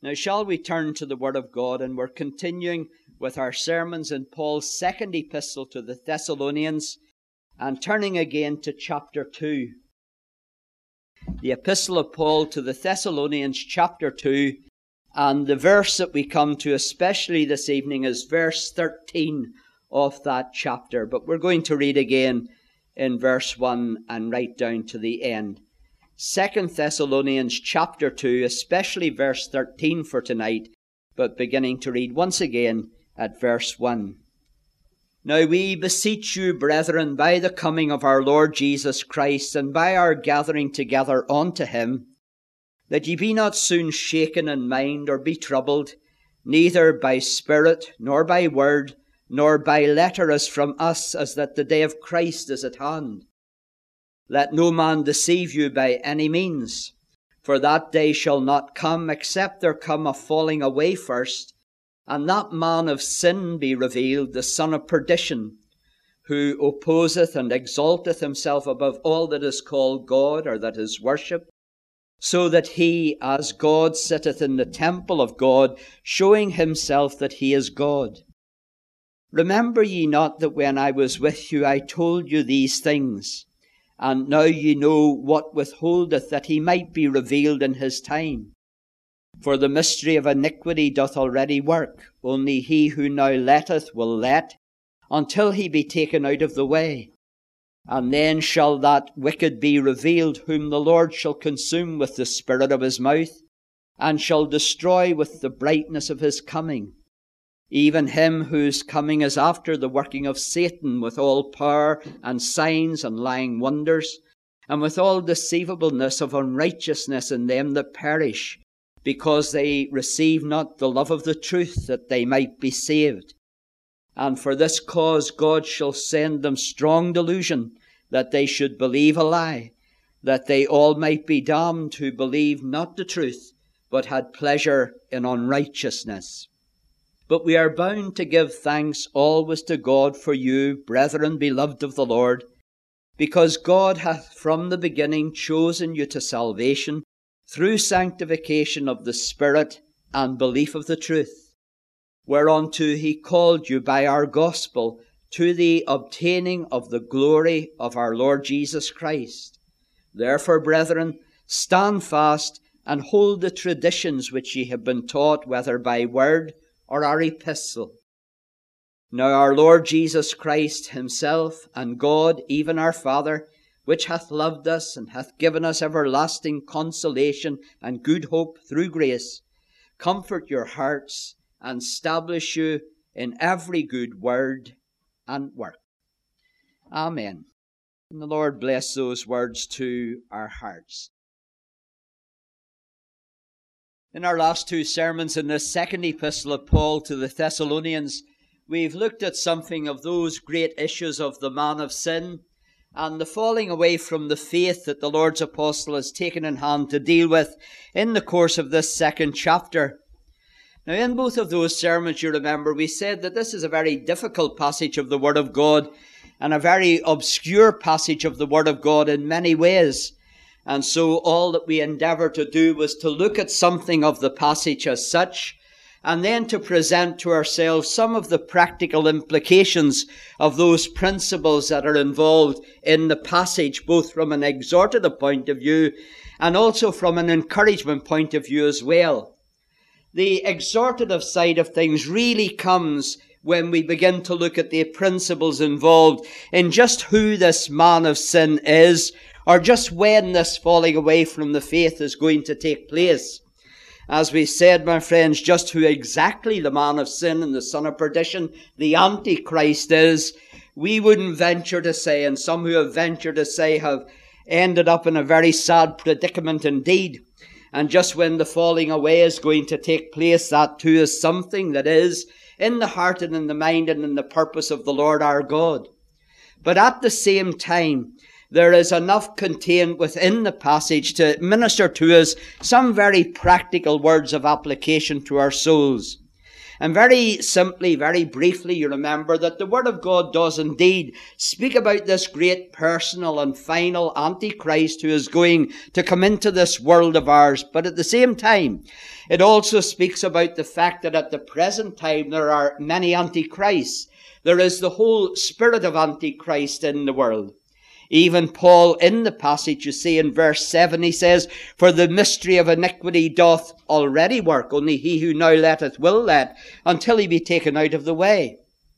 Now shall we turn to the Word of God, and we're continuing with our sermons in Paul's second epistle to the Thessalonians, and turning again to chapter 2. The epistle of Paul to the Thessalonians, chapter 2, and the verse that we come to especially this evening is verse 13 of that chapter. But we're going to read again in verse 1 and right down to the end. 2 Thessalonians chapter 2, especially verse 13 for tonight, but beginning to read once again at verse 1. Now we beseech you, brethren, by the coming of our Lord Jesus Christ, and by our gathering together unto him, that ye be not soon shaken in mind, or be troubled, neither by spirit, nor by word, nor by letter as from us, as that the day of Christ is at hand. Let no man deceive you by any means, for that day shall not come, except there come a falling away first, and that man of sin be revealed, the son of perdition, who opposeth and exalteth himself above all that is called God, or that is worshipped, so that he, as God, sitteth in the temple of God, showing himself that he is God. Remember ye not that when I was with you I told you these things? And now ye know what withholdeth, that he might be revealed in his time. For the mystery of iniquity doth already work, only he who now letteth will let, until he be taken out of the way. And then shall that wicked be revealed, whom the Lord shall consume with the spirit of his mouth, and shall destroy with the brightness of his coming. Even him whose coming is after the working of Satan, with all power and signs and lying wonders, and with all deceivableness of unrighteousness in them that perish, because they receive not the love of the truth, that they might be saved. And for this cause God shall send them strong delusion, that they should believe a lie, that they all might be damned who believed not the truth, but had pleasure in unrighteousness. But we are bound to give thanks always to God for you, brethren beloved of the Lord, because God hath from the beginning chosen you to salvation, through sanctification of the Spirit and belief of the truth, whereunto he called you by our gospel, to the obtaining of the glory of our Lord Jesus Christ. Therefore, brethren, stand fast, and hold the traditions which ye have been taught, whether by word or our epistle. Now our Lord Jesus Christ himself, and God, even our Father, which hath loved us, and hath given us everlasting consolation and good hope through grace, comfort your hearts, and establish you in every good word and work. Amen. And the Lord bless those words to our hearts. In our last two sermons in this second epistle of Paul to the Thessalonians, we've looked at something of those great issues of the man of sin and the falling away from the faith that the Lord's apostle has taken in hand to deal with in the course of this second chapter. Now, in both of those sermons, you remember, we said that this is a very difficult passage of the Word of God and a very obscure passage of the Word of God in many ways. And so all that we endeavour to do was to look at something of the passage as such, and then to present to ourselves some of the practical implications of those principles that are involved in the passage, both from an exhortative point of view and also from an encouragement point of view as well. The exhortative side of things really comes when we begin to look at the principles involved in just who this man of sin is, or just when this falling away from the faith is going to take place. As we said, my friends, just who exactly the man of sin and the son of perdition, the Antichrist, is, we wouldn't venture to say, and some who have ventured to say have ended up in a very sad predicament indeed. And just when the falling away is going to take place, that too is something that is in the heart and in the mind and in the purpose of the Lord our God. But at the same time, there is enough contained within the passage to minister to us some very practical words of application to our souls. And very simply, very briefly, you remember that the Word of God does indeed speak about this great personal and final Antichrist who is going to come into this world of ours. But at the same time, it also speaks about the fact that at the present time there are many Antichrists. There is the whole spirit of Antichrist in the world. Even Paul, in the passage, you see in verse 7, he says, "For the mystery of iniquity doth already work, only he who now letteth will let, until he be taken out of the way."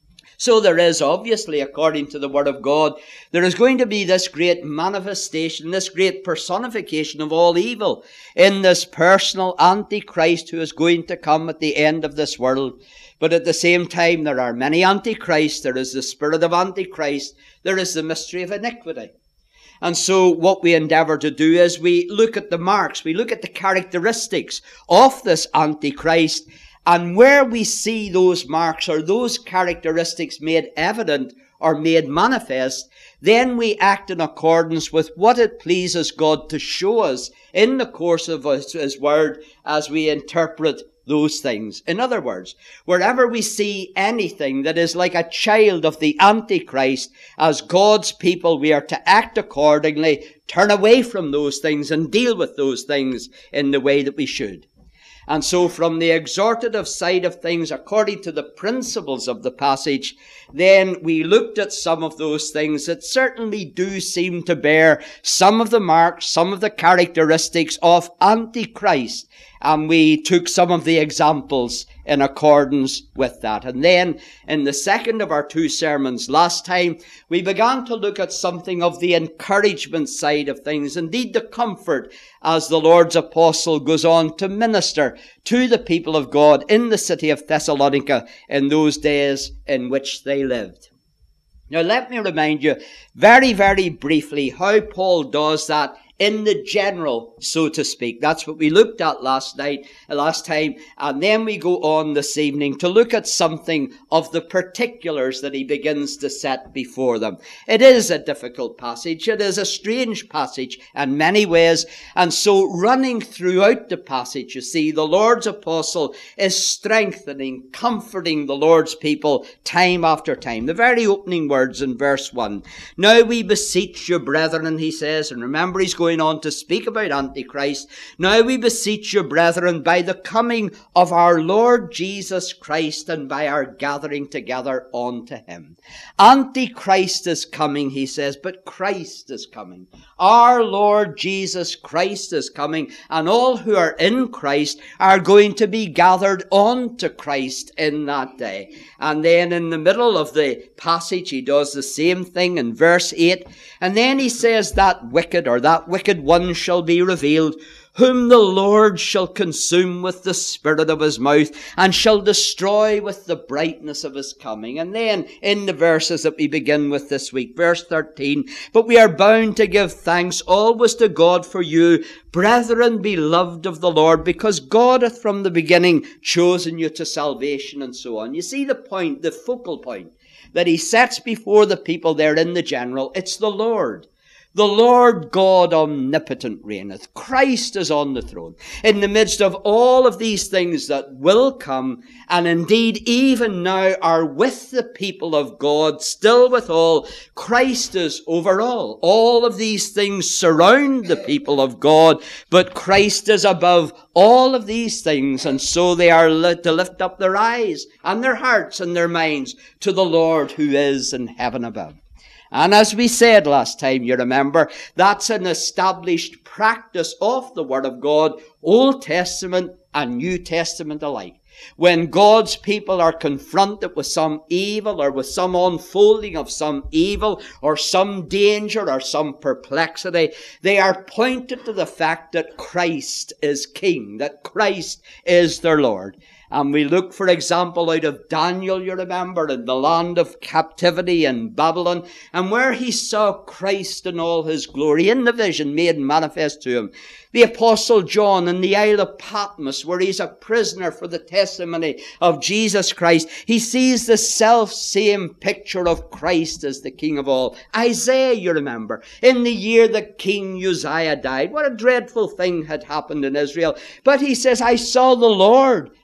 So there is obviously, according to the Word of God, there is going to be this great manifestation, this great personification of all evil in this personal Antichrist who is going to come at the end of this world. But at the same time, there are many Antichrists. There is the spirit of Antichrist. There is the mystery of iniquity. And so what we endeavor to do is we look at the marks, we look at the characteristics of this Antichrist, and where we see those marks or those characteristics made evident or made manifest, then we act in accordance with what it pleases God to show us in the course of His Word as we interpret those things. In other words, wherever we see anything that is like a child of the Antichrist, as God's people, we are to act accordingly, turn away from those things and deal with those things in the way that we should. And so from the exhortative side of things, according to the principles of the passage, then we looked at some of those things that certainly do seem to bear some of the marks, some of the characteristics of Antichrist. And we took some of the examples in accordance with that. And then in the second of our two sermons last time, we began to look at something of the encouragement side of things, indeed the comfort, as the Lord's apostle goes on to minister to the people of God in the city of Thessalonica in those days in which they lived. Now let me remind you very, very briefly how Paul does that in the general, so to speak. That's what we looked at last time, and then we go on this evening to look at something of the particulars that he begins to set before them. It is a difficult passage. It is a strange passage in many ways, and so running throughout the passage, you see, the Lord's apostle is strengthening, comforting the Lord's people time after time. The very opening words in verse 1. "Now we beseech you, brethren," he says, and remember he's going on to speak about Antichrist. "Now we beseech you, brethren, by the coming of our Lord Jesus Christ and by our gathering together unto him." Antichrist is coming, he says, but Christ is coming. Our Lord Jesus Christ is coming, and all who are in Christ are going to be gathered unto Christ in that day. And then in the middle of the passage, he does the same thing in verse 8. And then he says that wicked one shall be revealed, whom the Lord shall consume with the spirit of his mouth, and shall destroy with the brightness of his coming. And then in the verses that we begin with this week, verse 13, "But we are bound to give thanks always to God for you, brethren beloved of the Lord, because God hath from the beginning chosen you to salvation," and so on. You see the point, the focal point that he sets before the people there in the general. It's the Lord. The Lord God omnipotent reigneth. Christ is on the throne. In the midst of all of these things that will come, and indeed even now are with the people of God, still withal, Christ is over all. All of these things surround the people of God, but Christ is above all of these things, and so they are to lift up their eyes and their hearts and their minds to the Lord who is in heaven above. And as we said last time, you remember, that's an established practice of the Word of God, Old Testament and New Testament alike. When God's people are confronted with some evil or with some unfolding of some evil or some danger or some perplexity, they are pointed to the fact that Christ is King, that Christ is their Lord. And we look, for example, out of Daniel, you remember, in the land of captivity in Babylon, and where he saw Christ in all his glory in the vision made manifest to him. The Apostle John in the Isle of Patmos, where he's a prisoner for the testimony of Jesus Christ, he sees the self-same picture of Christ as the King of all. Isaiah, you remember, in the year that King Uzziah died, what a dreadful thing had happened in Israel. But he says, "I saw the Lord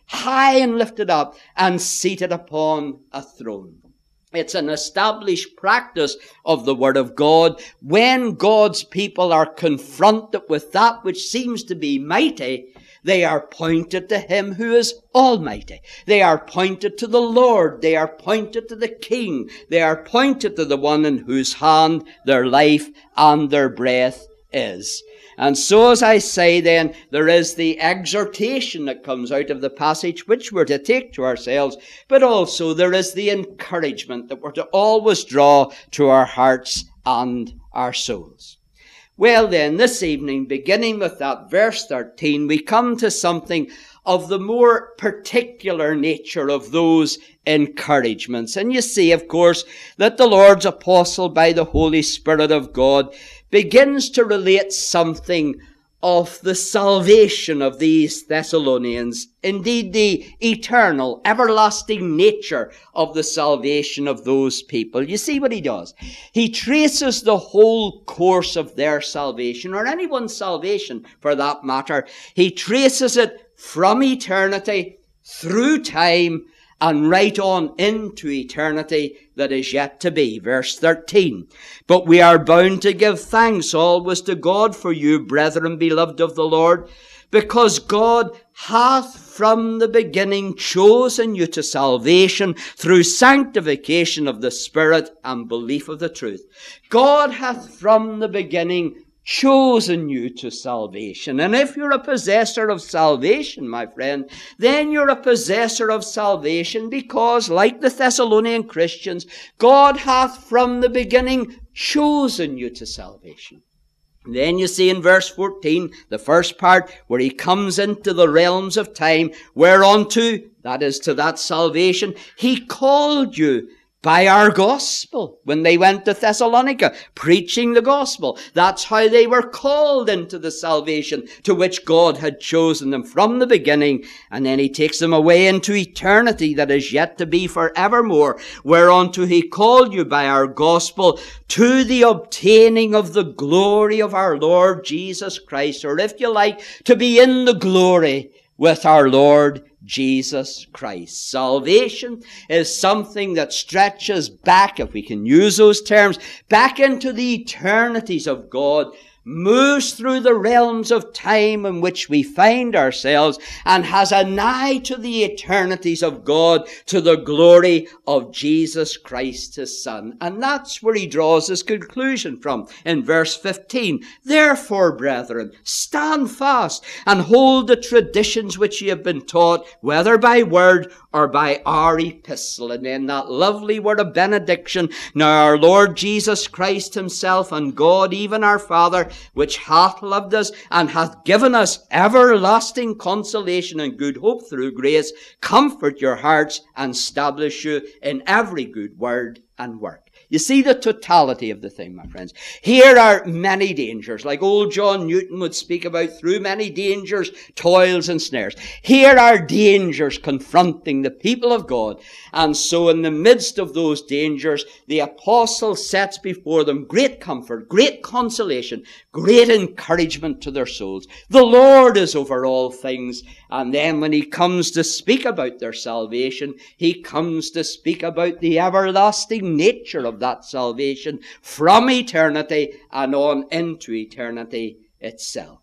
high and lifted up, and seated upon a throne. It's an established practice of the Word of God. When God's people are confronted with that which seems to be mighty, they are pointed to Him who is almighty. They are pointed to the Lord. They are pointed to the King. They are pointed to the one in whose hand their life and their breath is. And so, as I say then, there is the exhortation that comes out of the passage which we're to take to ourselves, but also there is the encouragement that we're to always draw to our hearts and our souls. Well then, this evening, beginning with that verse 13, we come to something of the more particular nature of those encouragements. And you see, of course, that the Lord's apostle, by the Holy Spirit of God, begins to relate something of the salvation of these Thessalonians, indeed the eternal, everlasting nature of the salvation of those people. You see what he does? He traces the whole course of their salvation, or anyone's salvation for that matter. He traces it from eternity, through time, and right on into eternity that is yet to be. Verse 13. But we are bound to give thanks always to God for you, brethren, beloved of the Lord, because God hath from the beginning chosen you to salvation through sanctification of the Spirit and belief of the truth. God hath from the beginning chosen you to salvation. And if you're a possessor of salvation, my friend, then you're a possessor of salvation because, like the Thessalonian Christians, God hath from the beginning chosen you to salvation. And then you see in verse 14, the first part, where he comes into the realms of time, whereunto, that is to that salvation, he called you by our gospel. When they went to Thessalonica, preaching the gospel, that's how they were called into the salvation to which God had chosen them from the beginning. And then he takes them away into eternity that is yet to be forevermore, whereunto he called you by our gospel to the obtaining of the glory of our Lord Jesus Christ, or if you like, to be in the glory with our Lord Jesus Christ. Salvation is something that stretches back, if we can use those terms, back into the eternities of God, moves through the realms of time in which we find ourselves, and has an eye to the eternities of God, to the glory of Jesus Christ, his Son. And that's where he draws his conclusion from in verse 15. Therefore, brethren, stand fast and hold the traditions which ye have been taught, whether by word or by our epistle. And then that lovely word of benediction. Now our Lord Jesus Christ himself and God, even our Father, which hath loved us and hath given us everlasting consolation and good hope through grace, comfort your hearts and establish you in every good word and work. You see the totality of the thing, my friends. Here are many dangers, like old John Newton would speak about, through many dangers, toils and snares. Here are dangers confronting the people of God. And so in the midst of those dangers, the apostle sets before them great comfort, great consolation, great encouragement to their souls. The Lord is over all things. And then when he comes to speak about their salvation, he comes to speak about the everlasting nature of that salvation from eternity and on into eternity itself.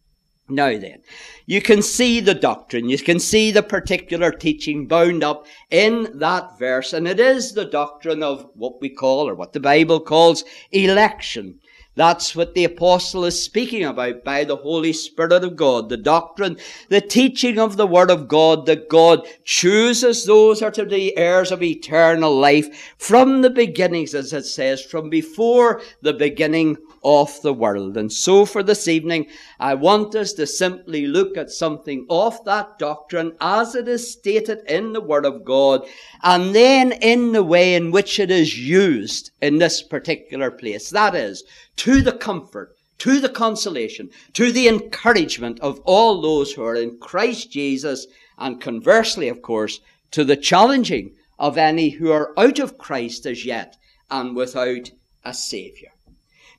Now then, you can see the doctrine, you can see the particular teaching bound up in that verse, and it is the doctrine of what we call, or what the Bible calls, election. That's what the apostle is speaking about by the Holy Spirit of God. The doctrine, the teaching of the Word of God, that God chooses those who are to be heirs of eternal life from the beginnings, as it says, from before the beginning of the world. And so for this evening, I want us to simply look at something of that doctrine as it is stated in the Word of God, and then in the way in which it is used in this particular place. That is, to the comfort, to the consolation, to the encouragement of all those who are in Christ Jesus, and conversely, of course, to the challenging of any who are out of Christ as yet and without a Saviour.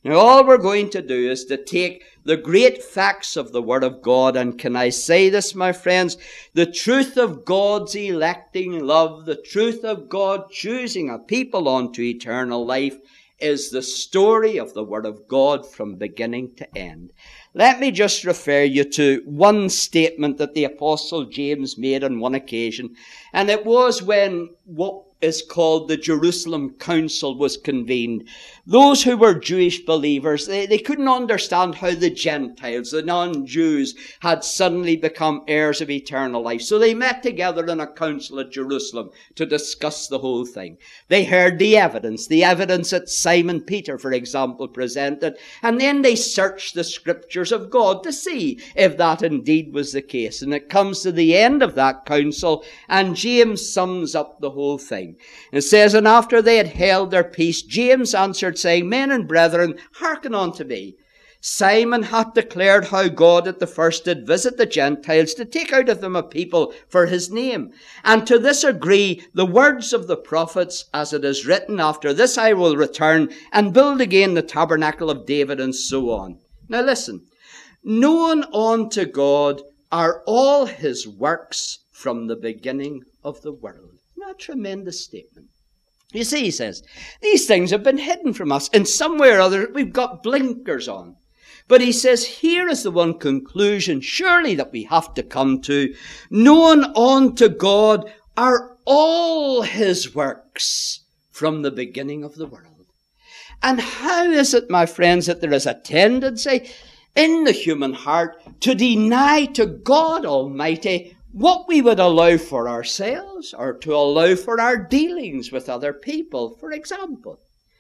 Now, all we're going to do is to take the great facts of the Word of God, and can I say this, my friends? The truth of God's electing love, the truth of God choosing a people unto eternal life, is the story of the Word of God from beginning to end. Let me just refer you to one statement that the Apostle James made on one occasion, and it was when what is called the Jerusalem Council was convened. Those who were Jewish believers, they couldn't understand how the Gentiles, the non-Jews, had suddenly become heirs of eternal life. So they met together in a council at Jerusalem to discuss the whole thing. They heard the evidence that Simon Peter, for example, presented, and then they searched the scriptures of God to see if that indeed was the case. And it comes to the end of that council, and James sums up the whole thing. It says, and after they had held their peace, James answered, saying, Men and brethren, hearken unto me. Simon hath declared how God at the first did visit the Gentiles to take out of them a people for his name. And to this agree the words of the prophets, as it is written, After this I will return and build again the tabernacle of David, and so on. Now listen, known unto God are all his works from the beginning of the world. A tremendous statement. You see, he says, these things have been hidden from us. In some way or other, we've got blinkers on. But he says, here is the one conclusion, surely, that we have to come to. Known unto God are all his works from the beginning of the world. And how is it, my friends, that there is a tendency in the human heart to deny to God Almighty what we would allow for ourselves, or to allow for our dealings with other people? For example,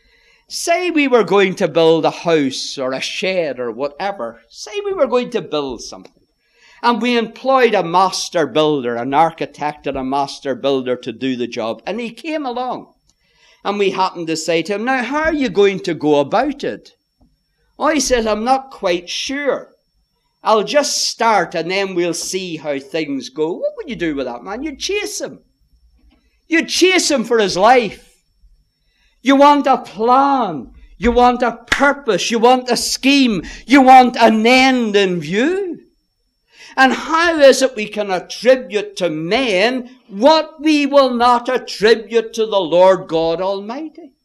say we were going to build a house or a shed or whatever. Say we were going to build something, and we employed a master builder, an architect and a master builder to do the job. And he came along, and we happened to say to him, now, how are you going to go about it? Oh, he says, I'm not quite sure. I'll just start and then we'll see how things go. What would you do with that man? You'd chase him. You'd chase him for his life. You want a plan. You want a purpose. You want a scheme. You want an end in view. And how is it we can attribute to men what we will not attribute to the Lord God Almighty?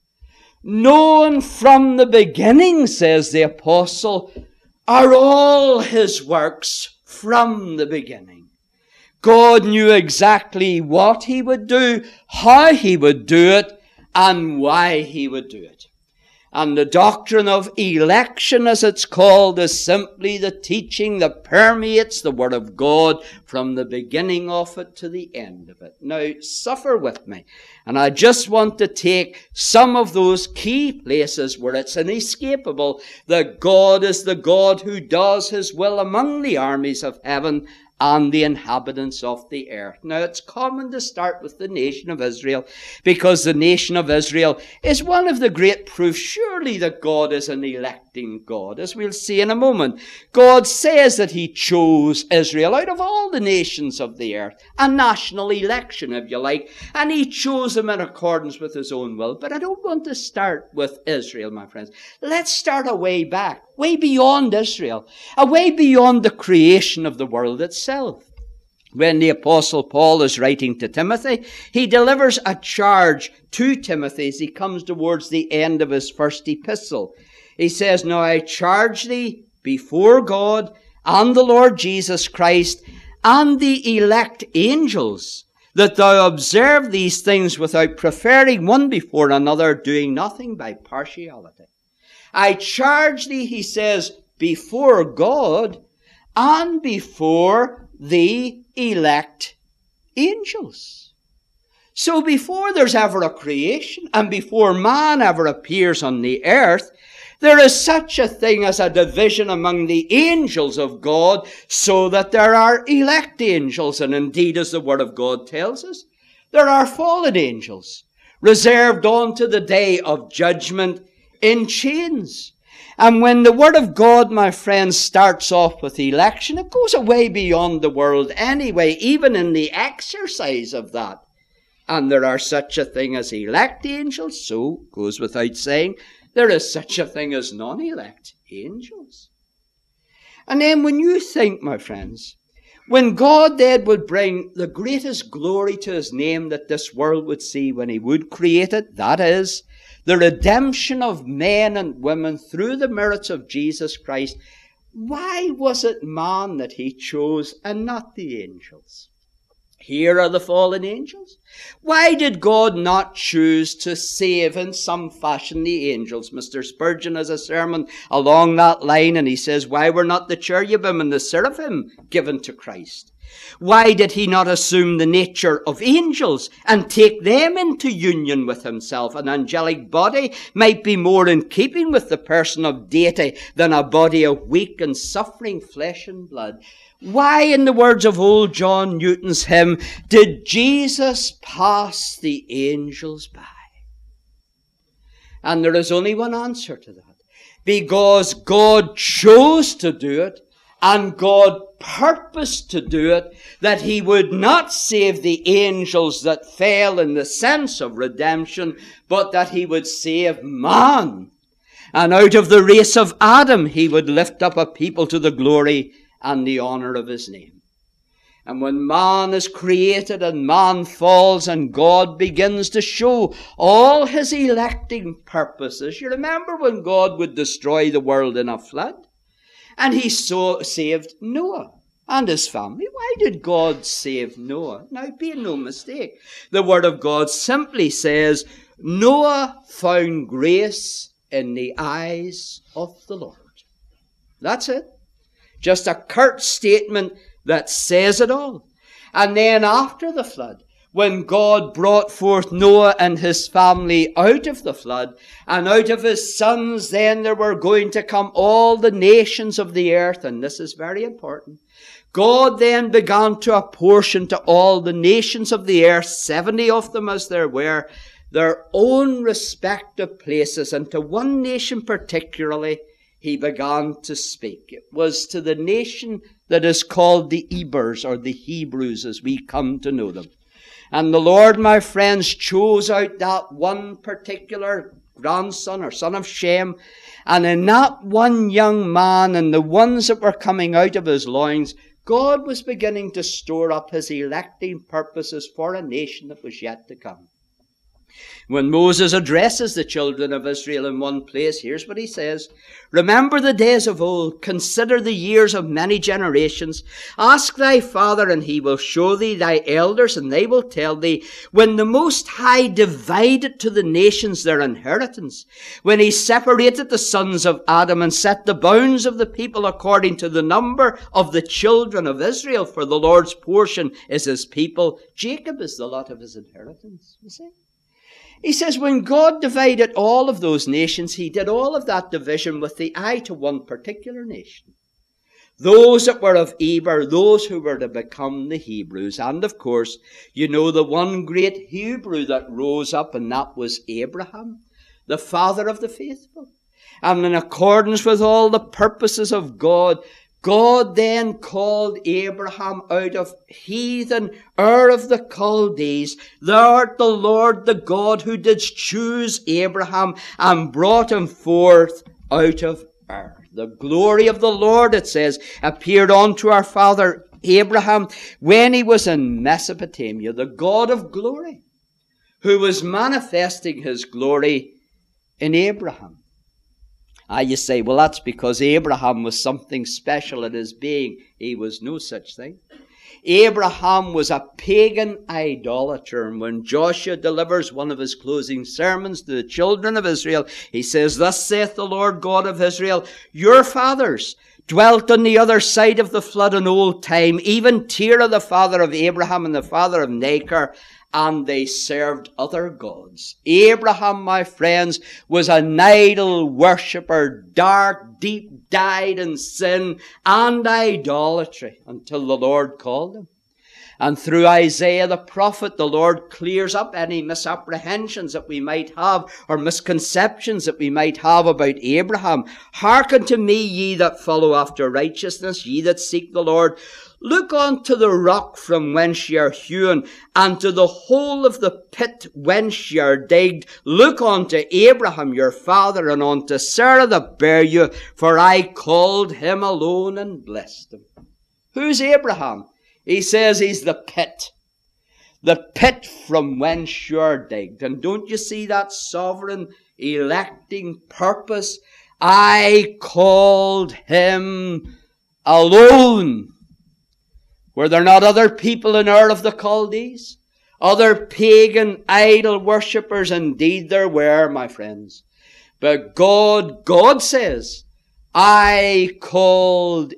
Known from the beginning, says the apostle, are all his works from the beginning. God knew exactly what he would do, how he would do it, and why he would do it. And the doctrine of election, as it's called, is simply the teaching that permeates the Word of God from the beginning of it to the end of it. Now, suffer with me. And I just want to take some of those key places where it's inescapable that God is the God who does his will among the armies of heaven and the inhabitants of the earth. Now, it's common to start with the nation of Israel, because the nation of Israel is one of the great proofs, surely, that God is an electing God. As we'll see in a moment, God says that he chose Israel out of all the nations of the earth, a national election, if you like, and he chose them in accordance with his own will. But I don't want to start with Israel, my friends. Let's start a way back, way beyond Israel, a way beyond the creation of the world itself. When the Apostle Paul is writing to Timothy, he delivers a charge to Timothy as he comes towards the end of his first epistle. He says, Now I charge thee before God and the Lord Jesus Christ and the elect angels, that thou observe these things without preferring one before another, doing nothing by partiality. I charge thee, he says, before God and before the elect angels. So before there's ever a creation, and before man ever appears on the earth, there is such a thing as a division among the angels of God, so that there are elect angels, and indeed, as the Word of God tells us, there are fallen angels, reserved unto the day of judgment in chains. And when the Word of God, my friends, starts off with election, it goes away beyond the world anyway, even in the exercise of that. And there are such a thing as elect angels, so goes without saying, There is such a thing as non-elect angels. And then when you think, my friends, when God then would bring the greatest glory to his name that this world would see when he would create it, that is, the redemption of men and women through the merits of Jesus Christ, why was it man that he chose and not the angels? Here are the fallen angels. Why did God not choose to save in some fashion the angels? Mr. Spurgeon has a sermon along that line, and he says, why were not the cherubim and the seraphim given to Christ? Why did he not assume the nature of angels and take them into union with himself? An angelic body might be more in keeping with the person of deity than a body of weak and suffering flesh and blood. Why, in the words of old John Newton's hymn, did Jesus pass the angels by? And there is only one answer to that. Because God chose to do it, and God purposed to do it, that he would not save the angels that fell in the sense of redemption, but that he would save man. And out of the race of Adam, he would lift up a people to the glory and the honor of his name. And when man is created and man falls and God begins to show all his electing purposes, you remember when God would destroy the world in a flood? And he saved Noah and his family. Why did God save Noah? Now, be no mistake. The Word of God simply says, Noah found grace in the eyes of the Lord. That's it. Just a curt statement that says it all. And then after the flood, when God brought forth Noah and his family out of the flood, and out of his sons, then there were going to come all the nations of the earth, and this is very important. God then began to apportion to all the nations of the earth, 70 of them as there were, their own respective places, and to one nation particularly, he began to speak. It was to the nation that is called the Hebrews, or the Hebrews as we come to know them. And the Lord, my friends, chose out that one particular grandson or son of Shem. And in that one young man and the ones that were coming out of his loins, God was beginning to store up his electing purposes for a nation that was yet to come. When Moses addresses the children of Israel in one place, here's what he says. Remember the days of old. Consider the years of many generations. Ask thy father, and he will show thee thy elders, and they will tell thee. When the Most High divided to the nations their inheritance, when he separated the sons of Adam and set the bounds of the people according to the number of the children of Israel, for the Lord's portion is his people. Jacob is the lot of his inheritance, you see. He says when God divided all of those nations, he did all of that division with the eye to one particular nation. Those that were of Eber, those who were to become the Hebrews. And of course, you know the one great Hebrew that rose up, and that was Abraham, the father of the faithful. And in accordance with all the purposes of God, God then called Abraham out of heathen Ur of the Chaldees. Thou art the Lord, the God who didst choose Abraham and brought him forth out of Ur. The glory of the Lord, it says, appeared unto our father Abraham when he was in Mesopotamia. The God of glory, who was manifesting his glory in Abraham. You say, well, that's because Abraham was something special in his being. He was no such thing. Abraham was a pagan idolater. And when Joshua delivers one of his closing sermons to the children of Israel, he says, Thus saith the Lord God of Israel, your fathers dwelt on the other side of the flood in old time, even Terah, the father of Abraham and the father of Nachor, and they served other gods. Abraham, my friends, was an idol worshipper, dark, deep, dyed in sin and idolatry until the Lord called him. And through Isaiah the prophet, the Lord clears up any misapprehensions that we might have, or misconceptions that we might have about Abraham. Hearken to me, ye that follow after righteousness, ye that seek the Lord. Look unto the rock from whence ye are hewn, and to the hole of the pit whence ye are digged. Look unto Abraham your father, and unto Sarah that bare you, for I called him alone and blessed him. Who's Abraham? He says he's the pit from whence you're digged. And don't you see that sovereign electing purpose? I called him alone. Were there not other people in Ur of the Chaldees? Other pagan idol worshippers? Indeed there were, my friends. But God says, I called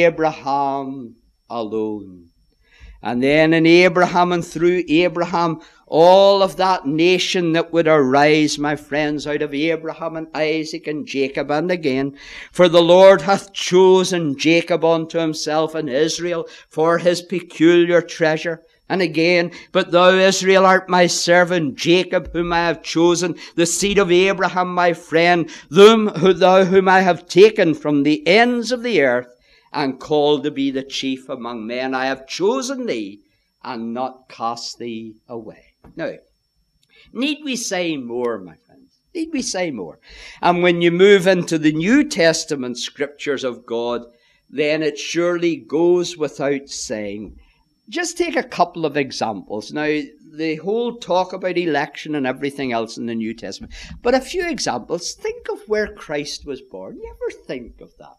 Abraham alone. And then in Abraham and through Abraham, all of that nation that would arise, my friends, out of Abraham and Isaac and Jacob and again. For the Lord hath chosen Jacob unto himself and Israel for his peculiar treasure. And again, but thou, Israel, art my servant, Jacob, whom I have chosen, the seed of Abraham, my friend, whom I have taken from the ends of the earth, and called to be the chief among men. I have chosen thee, and not cast thee away. Now, need we say more, my friends? Need we say more? And when you move into the New Testament scriptures of God, then it surely goes without saying. Just take a couple of examples. Now, the whole talk about election and everything else in the New Testament, but a few examples. Think of where Christ was born. You ever think of that?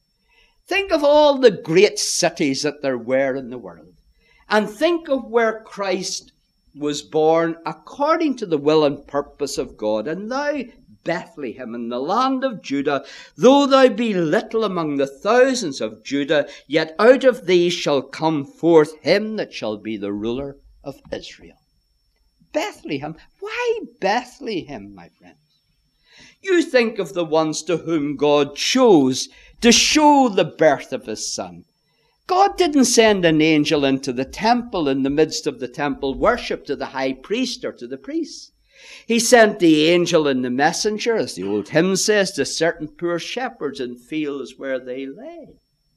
Think of all the great cities that there were in the world. And think of where Christ was born according to the will and purpose of God. And thou, Bethlehem, in the land of Judah, though thou be little among the thousands of Judah, yet out of thee shall come forth him that shall be the ruler of Israel. Bethlehem. Why Bethlehem, my friends? You think of the ones to whom God chose to show the birth of his son. God didn't send an angel into the temple in the midst of the temple worship to the high priest or to the priests. He sent the angel and the messenger, as the old hymn says, to certain poor shepherds in fields where they lay.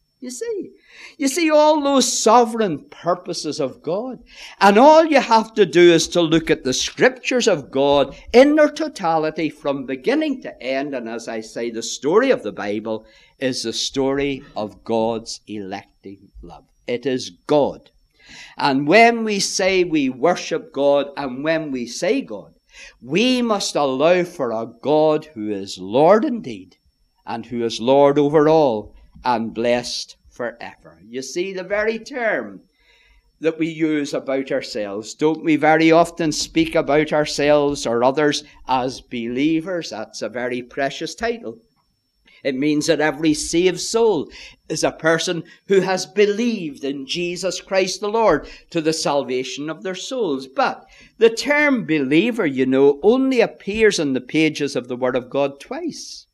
You see all those sovereign purposes of God. And all you have to do is to look at the scriptures of God in their totality from beginning to end. And as I say, the story of the Bible is the story of God's electing love. It is God. And when we say we worship God and when we say God, we must allow for a God who is Lord indeed and who is Lord over all and blessed forever. You see, the very term that we use about ourselves, don't we very often speak about ourselves or others as believers? That's a very precious title. It means that every saved soul is a person who has believed in Jesus Christ the Lord to the salvation of their souls. But the term believer, you know, only appears in the pages of the Word of God twice.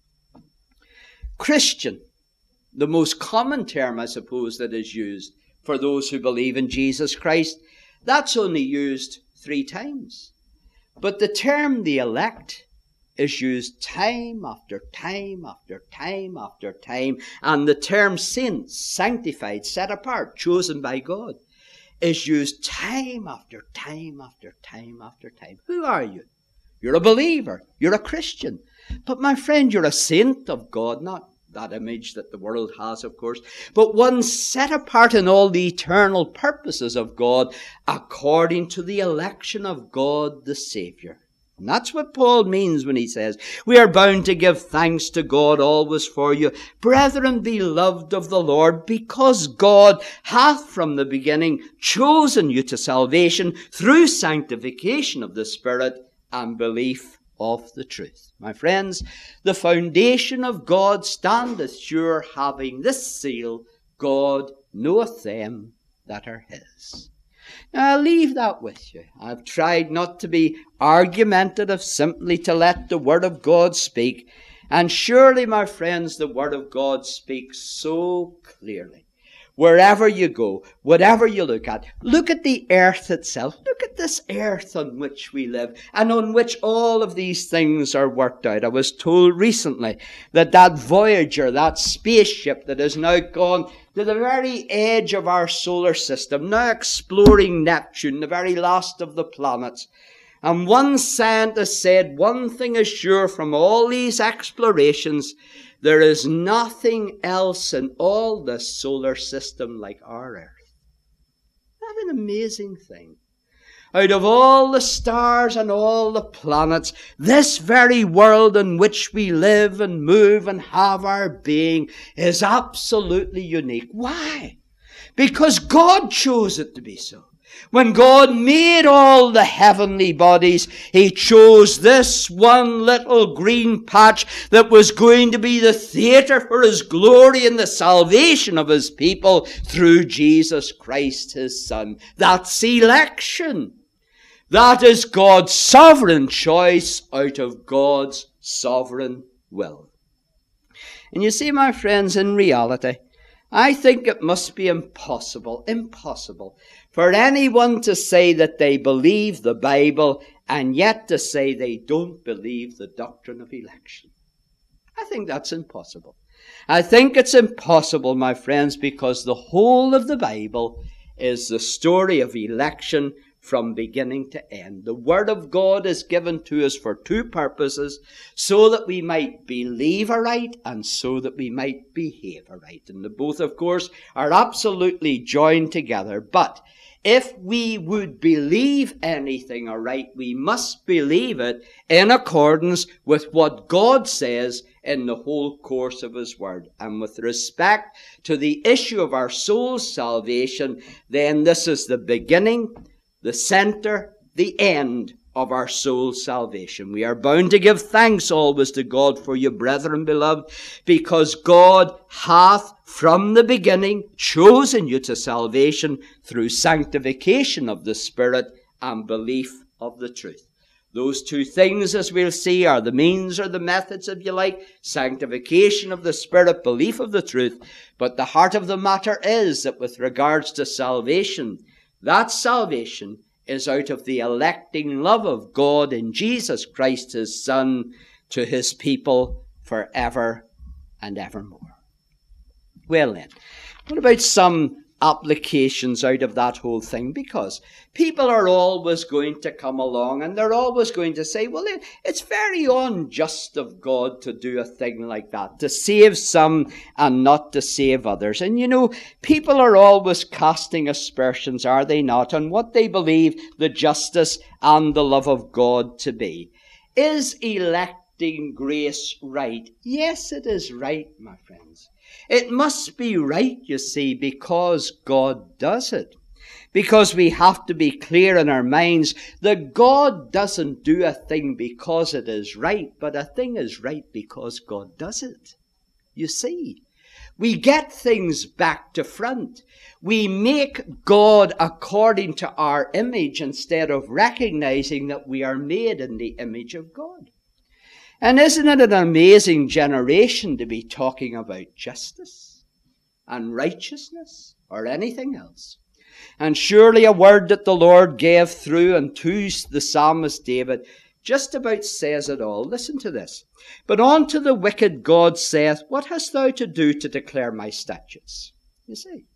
Christian, the most common term, I suppose, that is used for those who believe in Jesus Christ, that's only used 3 times. But the term the elect is used time after time after time after time. And the term saints, sanctified, set apart, chosen by God, is used time after time after time after time. Who are you? You're a believer. You're a Christian. But my friend, you're a saint of God, not that image that the world has, of course, but one set apart in all the eternal purposes of God according to the election of God the Savior. And that's what Paul means when he says, we are bound to give thanks to God always for you, brethren beloved of the Lord, because God hath from the beginning chosen you to salvation through sanctification of the Spirit and belief of the truth. My friends, the foundation of God standeth sure, having this seal, God knoweth them that are his. Now, I'll leave that with you. I've tried not to be argumentative, simply to let the Word of God speak. And surely, my friends, the Word of God speaks so clearly. Wherever you go, whatever you look at the earth itself. Look at this earth on which we live and on which all of these things are worked out. I was told recently that Voyager, that spaceship that has now gone to the very edge of our solar system, now exploring Neptune, the very last of the planets. And one scientist said, one thing is sure from all these explorations, there is nothing else in all the solar system like our Earth. That's an amazing thing. Out of all the stars and all the planets, this very world in which we live and move and have our being is absolutely unique. Why? Because God chose it to be so. When God made all the heavenly bodies, He chose this one little green patch that was going to be the theater for His glory and the salvation of His people through Jesus Christ, His Son. That's election. That is God's sovereign choice out of God's sovereign will. And you see, my friends, in reality, I think it must be impossible for anyone to say that they believe the Bible and yet to say they don't believe the doctrine of election. I think that's impossible. I think it's impossible, my friends, because the whole of the Bible is the story of election from beginning to end. The Word of God is given to us for two purposes, so that we might believe aright and so that we might behave aright. And the both, of course, are absolutely joined together. But if we would believe anything aright, we must believe it in accordance with what God says in the whole course of His Word. And with respect to the issue of our soul's salvation, then this is the beginning, the center, the end of our soul's salvation. We are bound to give thanks always to God for you, brethren, beloved, because God hath from the beginning chosen you to salvation through sanctification of the Spirit and belief of the truth. Those two things, as we'll see, are the means or the methods, if you like, sanctification of the Spirit, belief of the truth. But the heart of the matter is that with regards to salvation, that salvation is out of the electing love of God in Jesus Christ, His Son, to His people forever and evermore. Well then, what about some applications out of that whole thing? Because people are always going to come along and they're always going to say, well, it's very unjust of God to do a thing like that, to save some and not to save others. And you know, people are always casting aspersions, are they not, on what they believe the justice and the love of God to be. Is electing grace right? Yes, it is right, my friends. It must be right, you see, because God does it. Because we have to be clear in our minds that God doesn't do a thing because it is right, but a thing is right because God does it. You see, we get things back to front. We make God according to our image instead of recognizing that we are made in the image of God. And isn't it an amazing generation to be talking about justice and righteousness or anything else? And surely a word that the Lord gave through and to the psalmist David just about says it all. Listen to this. But unto the wicked God saith, what hast thou to do to declare my statutes? You see,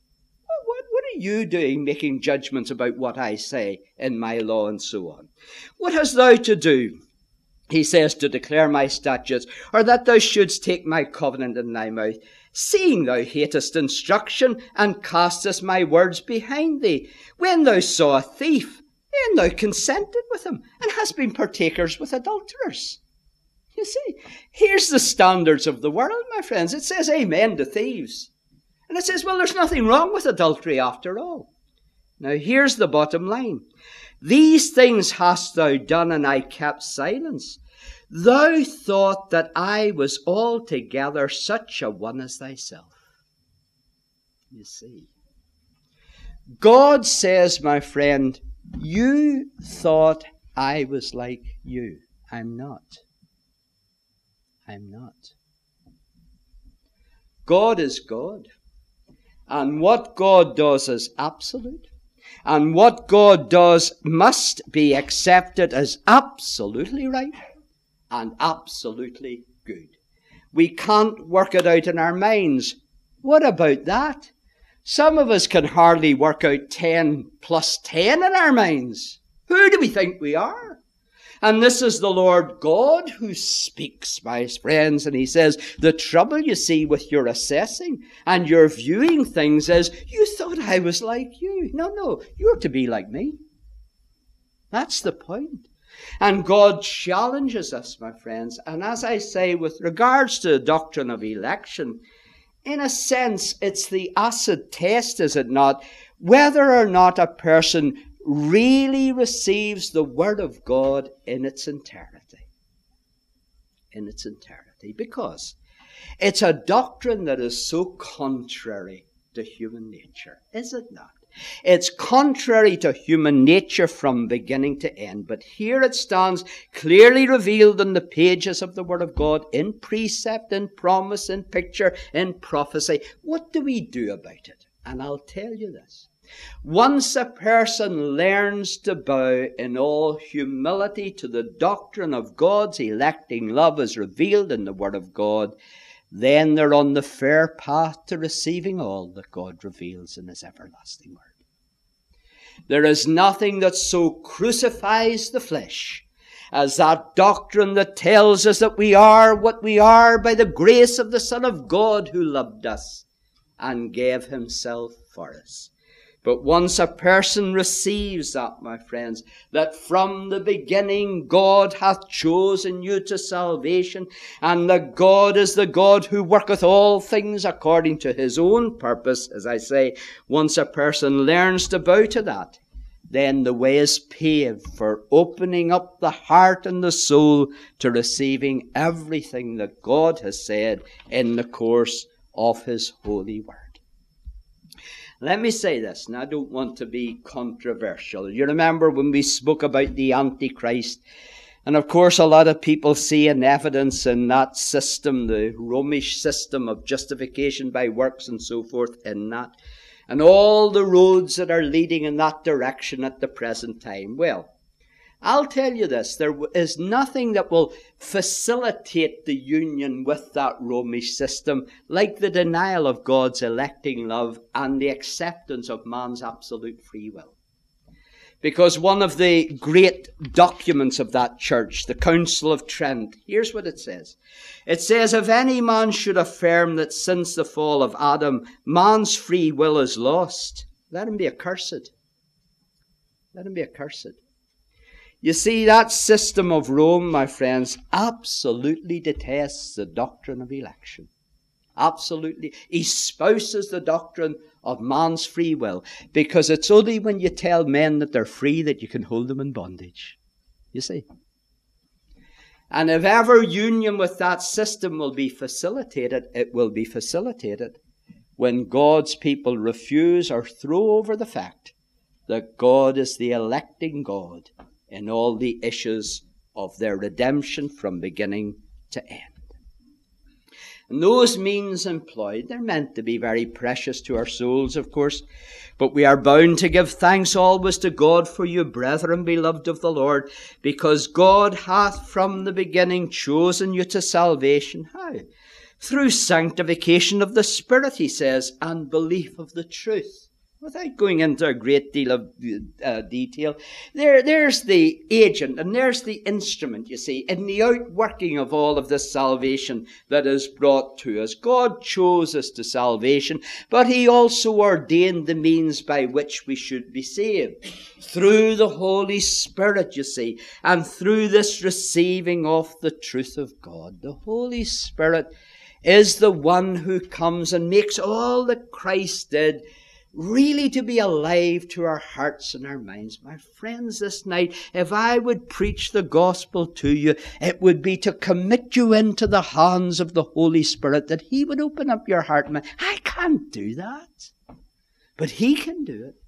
what are you doing making judgments about what I say in my law and so on? What hast thou to do? He says, to declare my statutes, or that thou shouldst take my covenant in thy mouth, seeing thou hatest instruction, and castest my words behind thee. When thou saw a thief, then thou consented with him, and hast been partakers with adulterers. You see, here's the standards of the world, my friends. It says amen to thieves. And it says, well, there's nothing wrong with adultery after all. Now, here's the bottom line. These things hast thou done, and I kept silence. Thou thought that I was altogether such a one as thyself. You see, God says, my friend, you thought I was like you. I'm not. I'm not. God is God. And what God does is absolute. And what God does must be accepted as absolutely right and absolutely good. We can't work it out in our minds. What about that? Some of us can hardly work out 10 plus 10 in our minds. Who do we think we are? And this is the Lord God who speaks, my friends. And he says, the trouble you see with your assessing and your viewing things is, you thought I was like you. No, you're to be like me. That's the point. And God challenges us, my friends. And as I say, with regards to the doctrine of election, in a sense, it's the acid test, is it not? Whether or not a person really receives the Word of God in its entirety. In its entirety. Because it's a doctrine that is so contrary to human nature, is it not? It's contrary to human nature from beginning to end. But here it stands clearly revealed in the pages of the Word of God, in precept, in promise, in picture, in prophecy. What do we do about it? And I'll tell you this. Once a person learns to bow in all humility to the doctrine of God's electing love as revealed in the Word of God, then they're on the fair path to receiving all that God reveals in His everlasting Word. There is nothing that so crucifies the flesh as that doctrine that tells us that we are what we are by the grace of the Son of God who loved us and gave Himself for us. But once a person receives that, my friends, that from the beginning God hath chosen you to salvation, and that God is the God who worketh all things according to His own purpose, as I say, once a person learns to bow to that, then the way is paved for opening up the heart and the soul to receiving everything that God has said in the course of His holy word. Let me say this, and I don't want to be controversial. You remember when we spoke about the Antichrist, and of course a lot of people see an evidence in that system, the Romish system of justification by works and so forth in that, and all the roads that are leading in that direction at the present time. Well, I'll tell you this, there is nothing that will facilitate the union with that Romish system like the denial of God's electing love and the acceptance of man's absolute free will. Because one of the great documents of that church, the Council of Trent, here's what it says. It says, if any man should affirm that since the fall of Adam, man's free will is lost, let him be accursed. Let him be accursed. You see, that system of Rome, my friends, absolutely detests the doctrine of election. Absolutely espouses the doctrine of man's free will, because it's only when you tell men that they're free that you can hold them in bondage. You see? And if ever union with that system will be facilitated, it will be facilitated when God's people refuse or throw over the fact that God is the electing God in all the issues of their redemption from beginning to end. And those means employed, they're meant to be very precious to our souls, of course, but we are bound to give thanks always to God for you, brethren, beloved of the Lord, because God hath from the beginning chosen you to salvation. How? Through sanctification of the Spirit, he says, and belief of the truth. Without going into a great deal of detail, there's the agent and there's the instrument, you see, in the outworking of all of this salvation that is brought to us. God chose us to salvation, but He also ordained the means by which we should be saved. Through the Holy Spirit, you see, and through this receiving of the truth of God. The Holy Spirit is the one who comes and makes all that Christ did really to be alive to our hearts and our minds. My friends, this night, if I would preach the gospel to you, it would be to commit you into the hands of the Holy Spirit, that He would open up your heart and mind. I can't do that, but He can do it.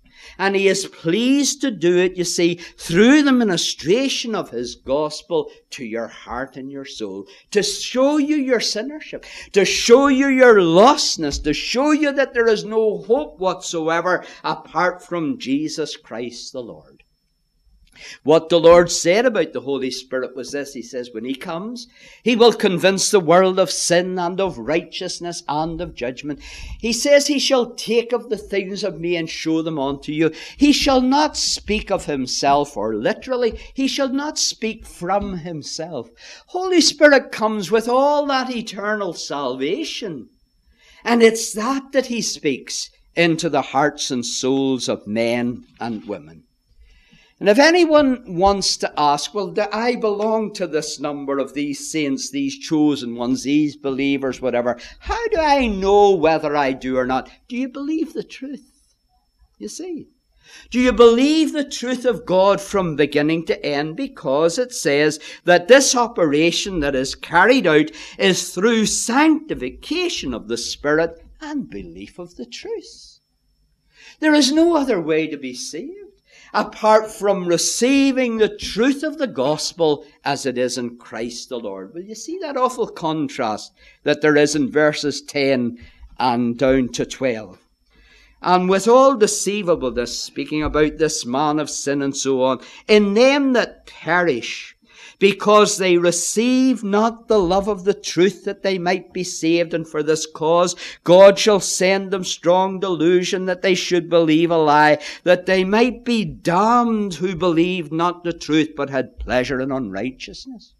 And he is pleased to do it, you see, through the ministration of his gospel to your heart and your soul, to show you your sinnership, to show you your lostness, to show you that there is no hope whatsoever apart from Jesus Christ the Lord. What the Lord said about the Holy Spirit was this. He says, when he comes, he will convince the world of sin and of righteousness and of judgment. He says he shall take of the things of me and show them unto you. He shall not speak of himself, or literally, he shall not speak from himself. Holy Spirit comes with all that eternal salvation. And it's that he speaks into the hearts and souls of men and women. And if anyone wants to ask, well, do I belong to this number of these saints, these chosen ones, these believers, whatever? How do I know whether I do or not? Do you believe the truth? You see, do you believe the truth of God from beginning to end? Because it says that this operation that is carried out is through sanctification of the Spirit and belief of the truth. There is no other way to be saved apart from receiving the truth of the gospel as it is in Christ the Lord. Well, you see that awful contrast that there is in verses 10 and down to 12. And with all deceivableness, speaking about this man of sin and so on, in them that perish, because they receive not the love of the truth that they might be saved, and for this cause God shall send them strong delusion that they should believe a lie, that they might be damned who believed not the truth, but had pleasure in unrighteousness.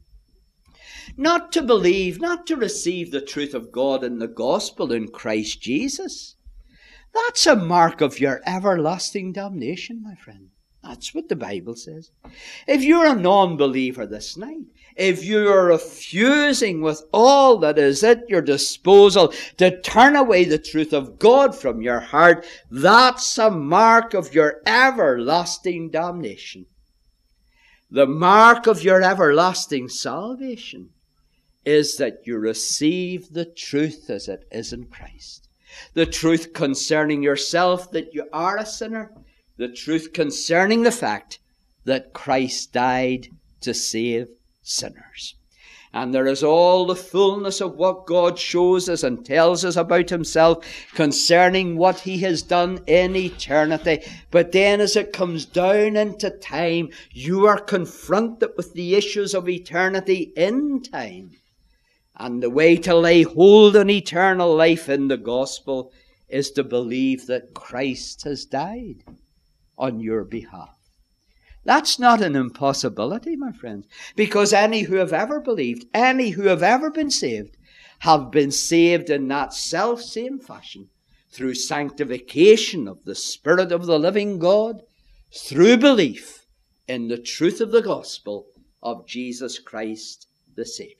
Not to believe, not to receive the truth of God in the gospel in Christ Jesus, that's a mark of your everlasting damnation, my friend. That's what the Bible says. If you're a non-believer this night, if you're refusing with all that is at your disposal to turn away the truth of God from your heart, that's a mark of your everlasting damnation. The mark of your everlasting salvation is that you receive the truth as it is in Christ. The truth concerning yourself that you are a sinner. The truth concerning the fact that Christ died to save sinners. And there is all the fullness of what God shows us and tells us about himself concerning what he has done in eternity. But then as it comes down into time, you are confronted with the issues of eternity in time. And the way to lay hold on eternal life in the gospel is to believe that Christ has died on your behalf. That's not an impossibility, my friends, because any who have ever believed, any who have ever been saved, have been saved in that self-same fashion through sanctification of the Spirit of the living God, through belief in the truth of the gospel of Jesus Christ the Saviour.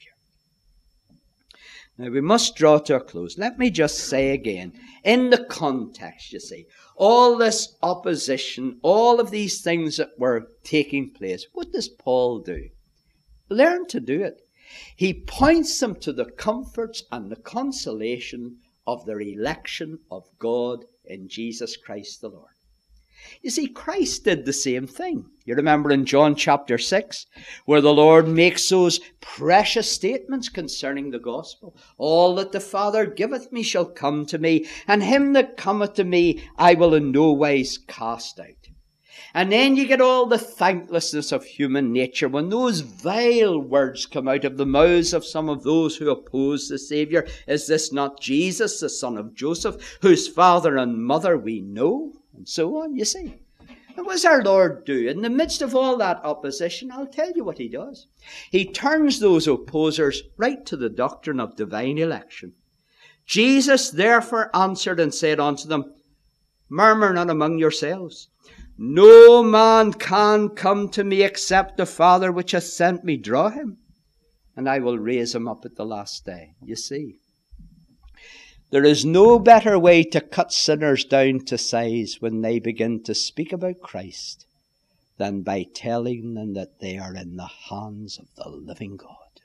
Now we must draw to a close. Let me just say again, in the context, you see, all this opposition, all of these things that were taking place, what does Paul do? Learn to do it. He points them to the comforts and the consolation of their election of God in Jesus Christ the Lord. You see, Christ did the same thing. You remember in John chapter 6, where the Lord makes those precious statements concerning the gospel. All that the Father giveth me shall come to me, and him that cometh to me I will in no wise cast out. And then you get all the thanklessness of human nature when those vile words come out of the mouths of some of those who oppose the Saviour. Is this not Jesus, the son of Joseph, whose father and mother we know? And so on, you see. And what does our Lord do? In the midst of all that opposition, I'll tell you what he does. He turns those opposers right to the doctrine of divine election. Jesus therefore answered and said unto them, Murmur not among yourselves. No man can come to me except the Father which hath sent me draw him, and I will raise him up at the last day. You see. There is no better way to cut sinners down to size when they begin to speak about Christ than by telling them that they are in the hands of the living God.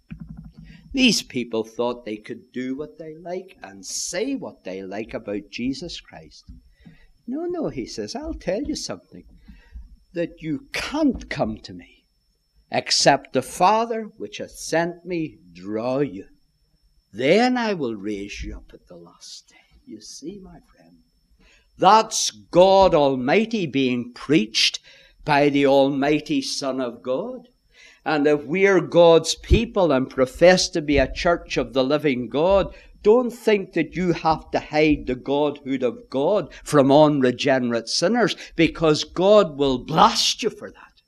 These people thought they could do what they like and say what they like about Jesus Christ. No, he says, I'll tell you something, that you can't come to me, except the Father which hath sent me draw you. Then I will raise you up at the last day. You see, my friend, that's God Almighty being preached by the Almighty Son of God. And if we're God's people and profess to be a church of the living God, don't think that you have to hide the Godhood of God from unregenerate sinners, because God will blast you for that.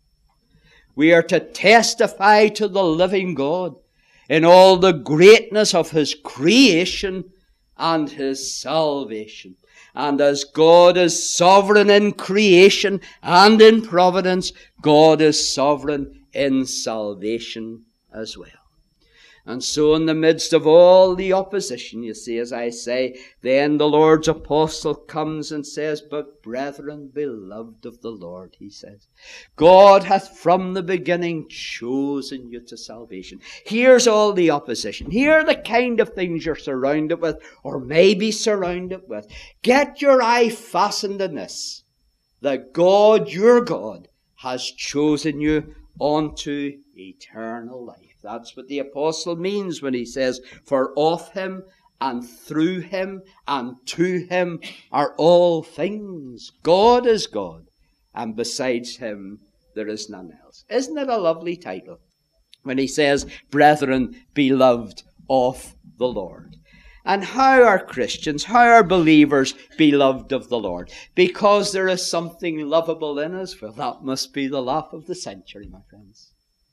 We are to testify to the living God in all the greatness of His creation and His salvation. And as God is sovereign in creation and in providence, God is sovereign in salvation as well. And so in the midst of all the opposition, you see, as I say, then the Lord's apostle comes and says, but brethren, beloved of the Lord, he says, God hath from the beginning chosen you to salvation. Here's all the opposition. Here are the kind of things you're surrounded with, or maybe surrounded with. Get your eye fastened in this, that God, your God, has chosen you unto eternal life. That's what the apostle means when he says, for of Him and through Him and to Him are all things. God is God, and besides Him there is none else. Isn't it a lovely title when he says, brethren, beloved of the Lord? And how are Christians, how are believers beloved of the Lord? Because there is something lovable in us? Well, that must be the laugh of the century, my friends.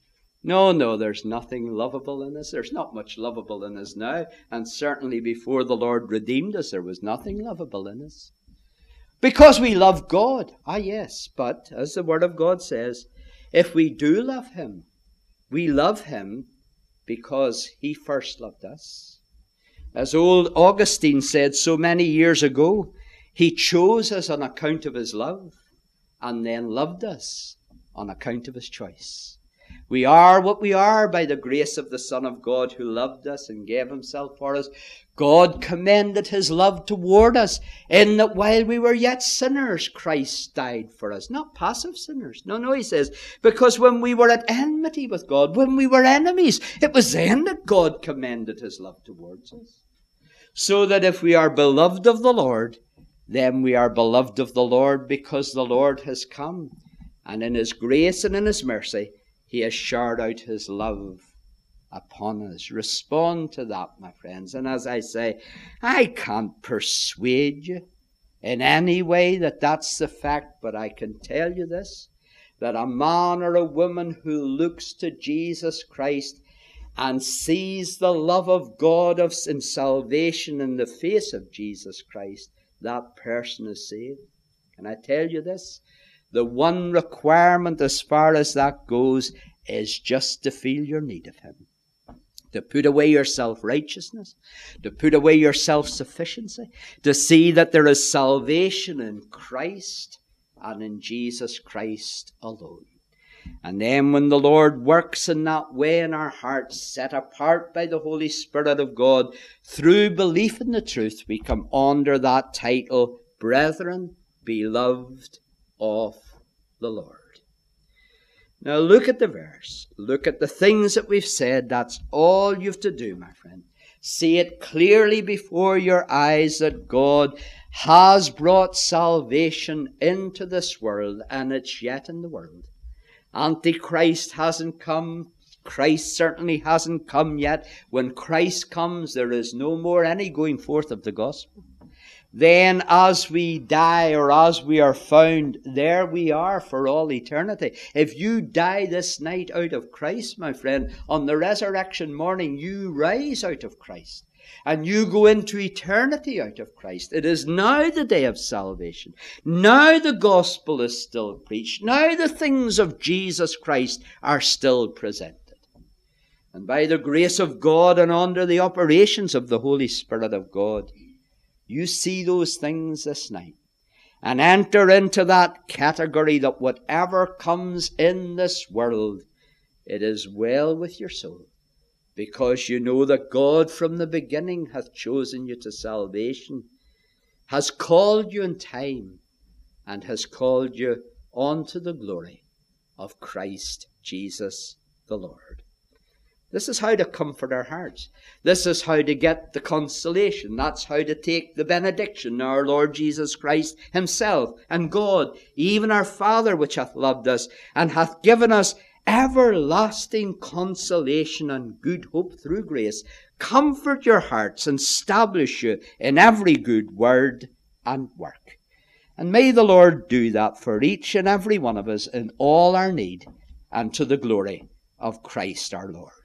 No, there's nothing lovable in us. There's not much lovable in us now. And certainly before the Lord redeemed us, there was nothing lovable in us. Because we love God. Ah, yes, but as the Word of God says, if we do love Him, we love Him because He first loved us. As old Augustine said so many years ago, He chose us on account of His love and then loved us on account of His choice. We are what we are by the grace of the Son of God who loved us and gave Himself for us. God commended His love toward us in that while we were yet sinners, Christ died for us. Not passive sinners. No, he says, because when we were at enmity with God, when we were enemies, it was then that God commended His love towards us. So that if we are beloved of the Lord, then we are beloved of the Lord because the Lord has come. And in His grace and in His mercy, He has showered out His love upon us. Respond to that, my friends. And as I say, I can't persuade you in any way that that's the fact, but I can tell you this, that a man or a woman who looks to Jesus Christ and sees the love of God in salvation in the face of Jesus Christ, that person is saved. Can I tell you this? The one requirement as far as that goes is just to feel your need of Him. To put away your self-righteousness, to put away your self-sufficiency, to see that there is salvation in Christ and in Jesus Christ alone. And then when the Lord works in that way in our hearts, set apart by the Holy Spirit of God, through belief in the truth, we come under that title, brethren, beloved of the Lord. Now look at the verse. Look at the things that we've said. That's all you've to do, my friend. See it clearly before your eyes that God has brought salvation into this world, and it's yet in the world. Antichrist hasn't come. Christ certainly hasn't come yet. When Christ comes, there is no more any going forth of the gospel. Then as we die or as we are found, there we are for all eternity. If you die this night out of Christ, my friend, on the resurrection morning, you rise out of Christ. And you go into eternity out of Christ. It is now the day of salvation. Now the gospel is still preached. Now the things of Jesus Christ are still presented. And by the grace of God and under the operations of the Holy Spirit of God, you see those things this night and enter into that category that whatever comes in this world, it is well with your soul, because you know that God from the beginning hath chosen you to salvation, has called you in time and has called you unto the glory of Christ Jesus the Lord. This is how to comfort our hearts. This is how to get the consolation. That's how to take the benediction. Our Lord Jesus Christ himself and God, even our Father which hath loved us and hath given us everlasting consolation and good hope through grace, comfort your hearts and establish you in every good word and work. And may the Lord do that for each and every one of us in all our need and to the glory of Christ our Lord.